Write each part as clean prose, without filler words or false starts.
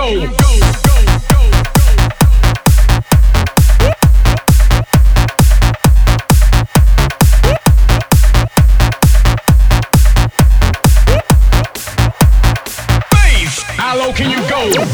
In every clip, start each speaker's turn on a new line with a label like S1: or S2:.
S1: go? Bass, how low can you go?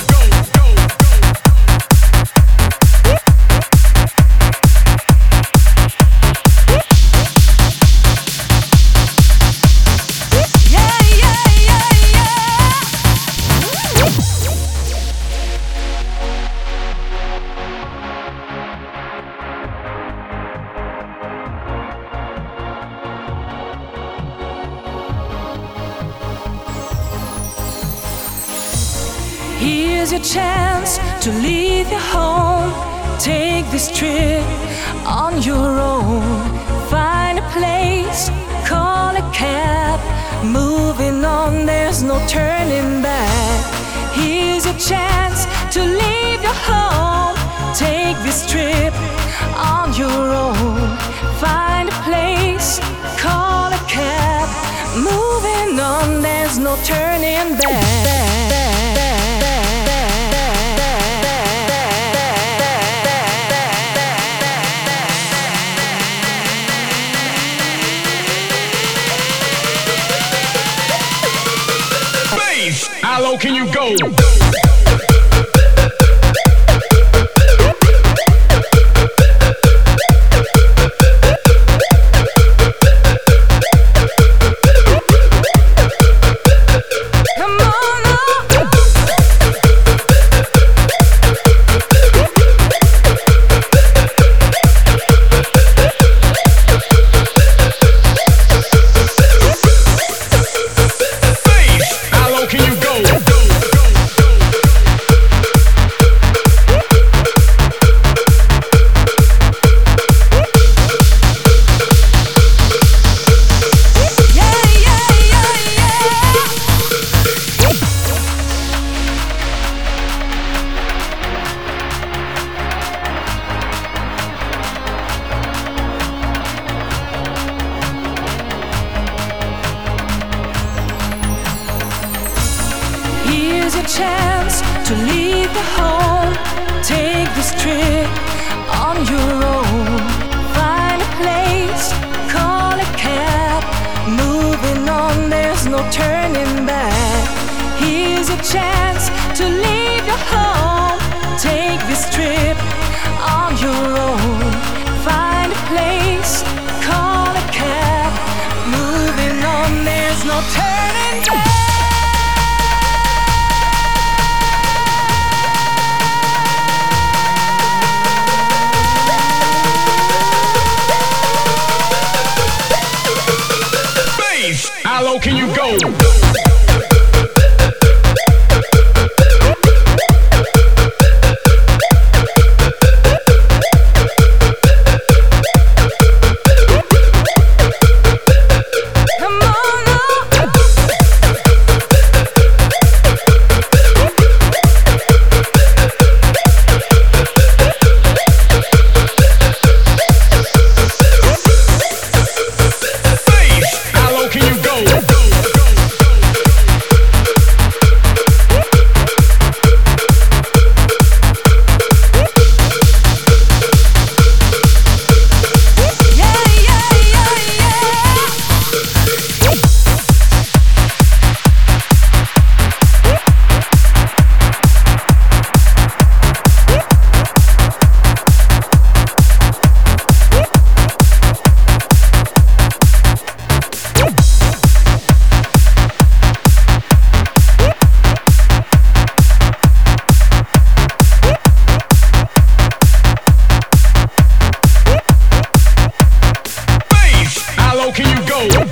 S2: Here's your chance to leave your home. Take this trip on your own. Find a place, call a cab. Moving on, there's no turning back. Here's your chance to leave your home. Take this trip on your own. Find a place, call a cab. Moving on, there's no turning back.
S1: How low can you go?
S2: Here's your chance to leave the home. Take this trip on your own. Find a place, call a cab. Moving on, there's no turning back. Here's your chance to leave your home. Take this trip on your own. Find a place, call a cab. Moving on, there's no turning back.
S1: How low can you go? How low can you go?